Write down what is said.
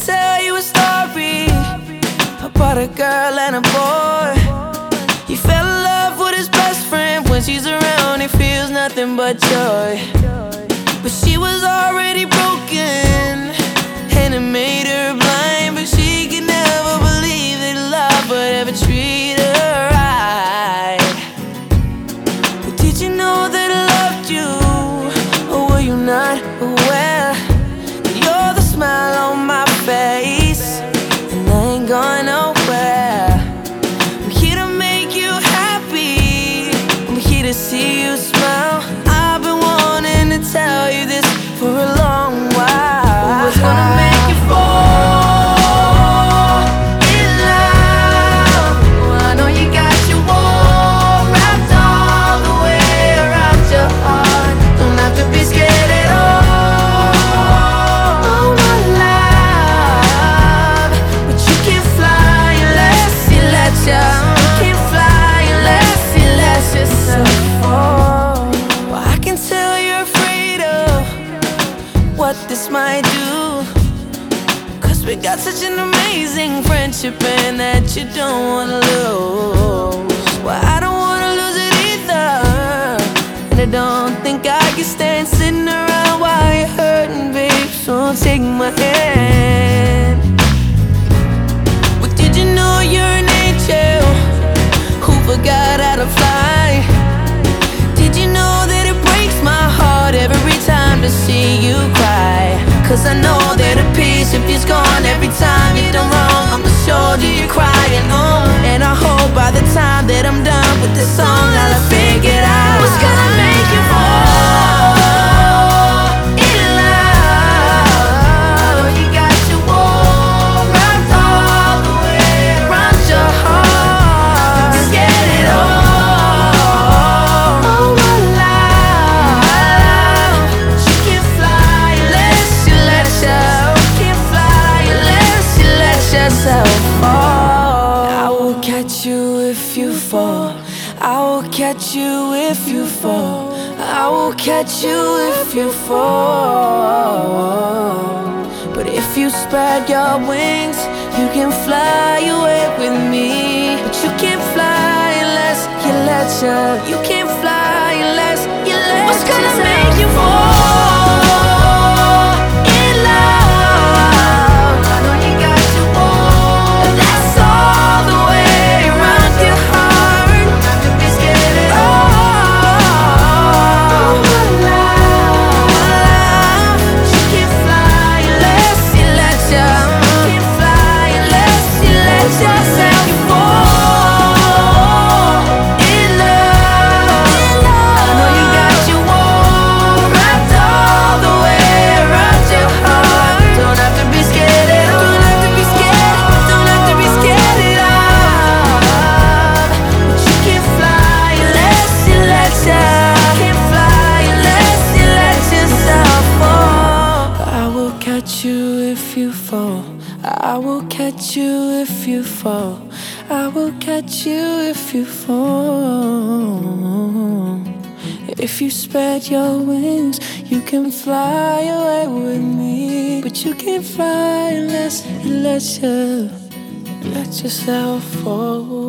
tell you a story about a girl and a boy. He fell in love with his best friend. When she's around, he feels nothing but joy. But she was already broken, and it made her blind. But she could never believe that love would ever treat her right. But did you know that I loved you? Or were you not aware that you're the smile on my face, and I ain't going nowhere? I'm here to make you happy, I'm here to see you smile. I've been wanting to tell you this for a long while. What's gonna make you fall in love? Well, I know you got your wall wrapped all the way around your heart. Don't have to be scared at all, oh my love. But you can fly unless you let you. You can fly unless you let yourself fall. Well, I can tell you're afraid of what this might do, 'cause we got such an amazing friendship and that you don't wanna lose. Well, I don't wanna lose it either, and I don't think I can stand sitting around while you're hurting, babe. So take my hand. But did you know you're an angel who forgot how to fly? Did you know that it breaks my heart every time to see you cry? 'Cause I know that a piece of you's gone every time you've done wrong. On the shoulder you're crying on, and I hope by the time that I'm done with this song I'll have figured out what's gonna make you fall in love. You got your wall wrapped all the way around your heart. Just get it all, oh my love. You can fly unless you let yourself. You can fly unless you let yourself fall. I will catch you if you fall. I will catch you if you fall. I will catch you if you fall. But if you spread your wings, you can fly away with me. But you can't fly unless you let you. You can't fly unless you let. What's gonna make you fall in love? I know you got your wall, and that's all the way around your heart. Not to be scared at all, my love. You can't fly unless you let you. You can't fly unless you let yourself fall in love. I know you got your wall wrapped all the way around your heart. Don't have to be scared at all. Don't have to be scared. Don't have to be scared at all. But you can't fly unless you let you. You can't fly unless you let yourself fall. I will catch you if you fall. I will catch you if you fall. I will catch you if you fall. If you spread your wings, you can fly away with me. But you can't fly unless you let yourself fall.